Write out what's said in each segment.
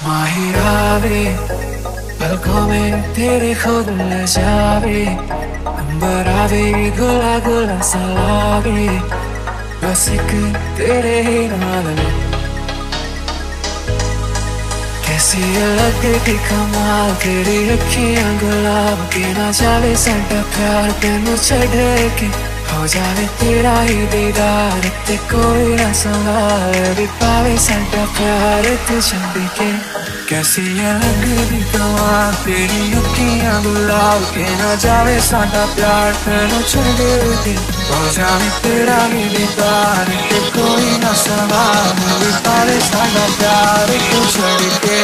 माहिर आवे पलकों में तेरे खुद ले जावे, अंबर आवे गुला गुला सा लागे, बस एक तेरे ही नाल में। कैसी अलग की कमाल तेरी अखियां गुलाब के, ना जावे साडा प्यार तेनू छड़ के, हो जावे तेरा ही दीदार ते कोई ना संभाल भी पावे साडा प्यार तू छड़ के। कैसी अलग दी कमाल तेरी अखियां गुलाब के, ना जावे साडा प्यार तेनू छड़ के, हो जावे तेरा ही दीदार ते कोई ना संभाल भी पावे साडा प्यार तू छड़ के।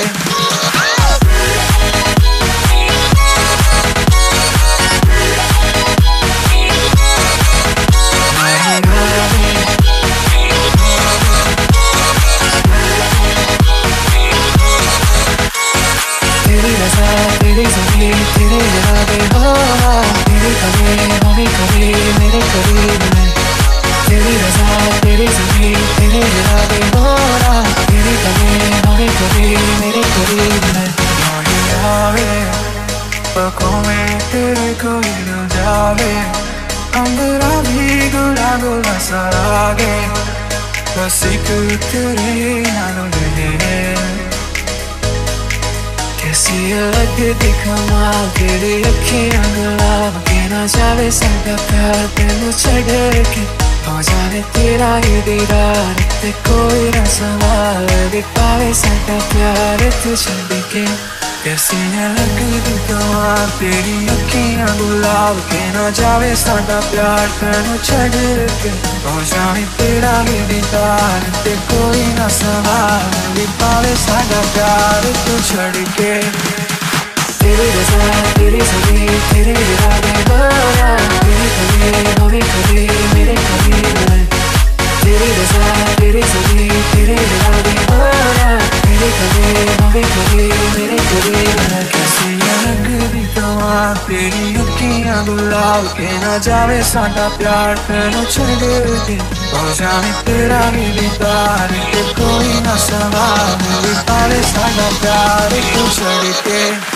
तेरी ज़मीन तेरे इरादे हो, तेरी कभी हो भी कभी मेरे करीब में। तेरी रज़ा तेरी ज़मीन तेरे इरादे हो, तेरी कभी हो भी कभी मेरे करीब में। माहिर आवे पलकों में तेरे कोई न जावे, अंबरा भी गुला गुला सा लागे, बस एक तेरे नाल में। कैसी अलग दी कमाल तेरी अखियां गुलाब के, ना जावे साडा प्यार तेनू छड़ के, हो जावे तेरा ही दीदार ते कोई ना संभाल भी पावे साडा प्यार तू छड़ के। कैसी अलग दी कमाल तेरी अखियां गुलाब के, ना जावे साडा प्यार तेनू छड़ के, हो जावे तेरा ही दीदार ते कोई ना संभाल भी पावे साडा प्यार तू छड़ के। तेरी रज़ा तेरी ज़मीन तेरे इरादे हो, तेरी कभी हो भी कभी मेरे करीब में। तेरी रज़ा तेरी ज़मीन तेरे इरादे हो, तेरी कभी हो भी कभी मेरे करीब में। कैसी अलग दी कमाल तेरी अखियां गुलाब के, ना जावे साडा प्यार तेनू छड़ के, हो जावे तेरा ही दीदार ते कोई ना संभाल भी पावे साडा प्यार तू छड़ के।